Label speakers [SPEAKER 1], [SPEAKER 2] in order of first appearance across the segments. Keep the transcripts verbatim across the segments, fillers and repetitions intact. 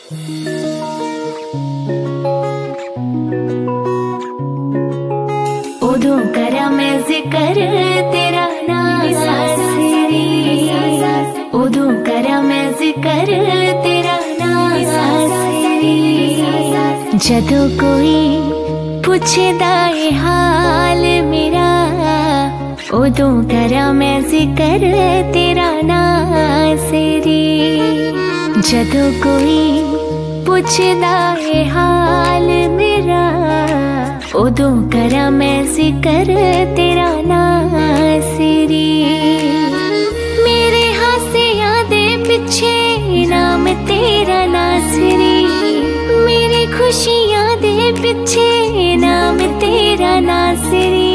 [SPEAKER 1] उदू करा मैं जिक्र तेरा नाज़री, उदू करा मैं जिक्र तेरा नाज़री। जदों कोई पुछदा ए हाल मेरा, उदू करा मैं जिक्र तेरा नाज़री। जदों कोई पुछदा ए हाल मेरा, उदू करा मैं जिक्र तेरा नाज़री। मेरे हासियां दे पिछे नाम तेरा नाज़री, मेरी खुशियां दे पिछे नाम तेरा नाज़री।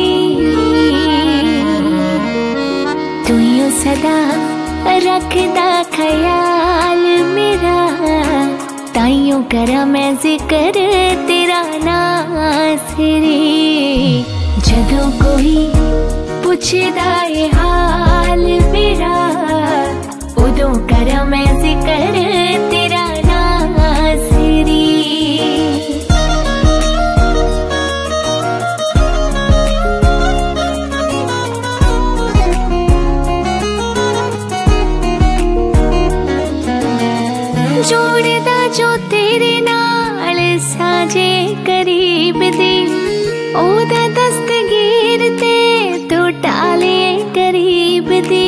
[SPEAKER 1] तू यूं सदा रखदा ख्याल मेरा, ताइयों करा मैं जिक्र तेरा नाज़री। जदों कोई पुछदा ए हाल मेरा, उदों करा मैं जिक्र तेरा नाज़री। जोड़दा जो तेरे नाल साजे करीब दी, ओदा दस्तगीर ते तू टाले करीब दी।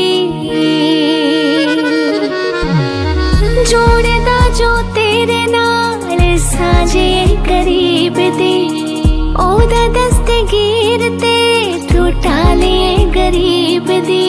[SPEAKER 1] जोड़दा जो तेरे नाल साजे करीब दी, ओदा दस्तगीर ते तू टाले गरीब दी।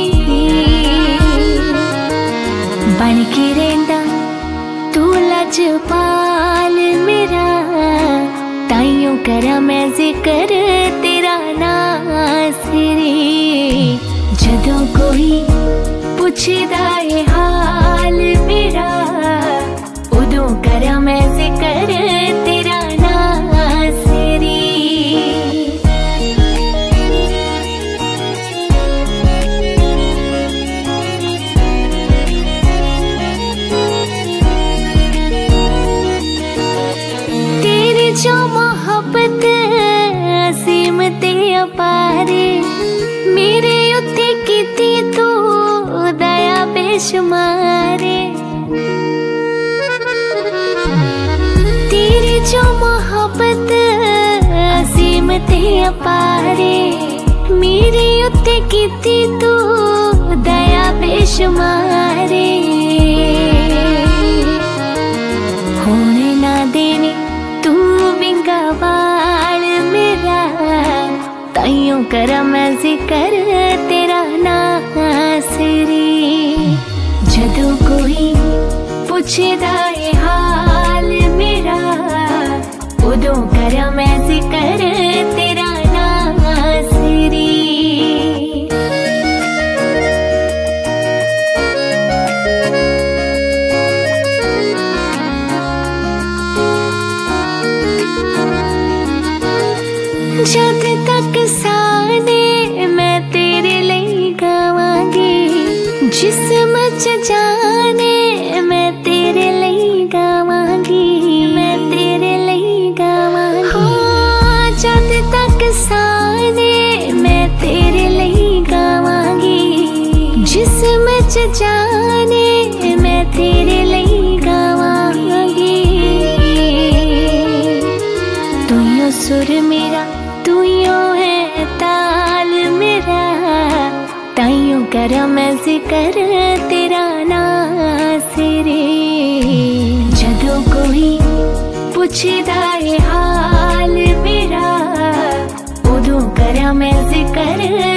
[SPEAKER 1] बन के रेंदा तू लजपाल मेरा, ताइयों करा मैं जिक्र तेरा नाज़री। जदों कोई पुछदा ए हाल मेरा, उदों करा मैं जिक्र तेरा नाज़री। जो मोहब्बत असीम ते अपारे, मेरे उत्ते कीती तू दया बेशुमारे। तेरी जो मोहब्बत असीम ते अपारे, मेरे उत्ते कीती तू दया बेशुमारे। होने ना देने तू विंगा बाल मेरा, ताइयों करा मैं जिक्र तेरा नाज़री। जदों कोई पुछदा ए हाल मेरा, उदों करा मैं जिक्र तेरा नाज़री। जद तक साने मैं तेरे लिए गावांगी, जिस्म च जाने मैं तेरे लिए गावांगी, मैं तेरे लिए गावांगी। हाँ, जद तक साने मैं तेरे लिए गावांगी, जिस्म च जाने मैं तेरे लिए गावांगी। तू यूं सुर मेरा, तू यूं है ताल मेरा, ताइयों करा मैं जिक्र तेरा नाज़री। जदों कोई पुछदा ए हाल मेरा, उदों करा मैं जिक्र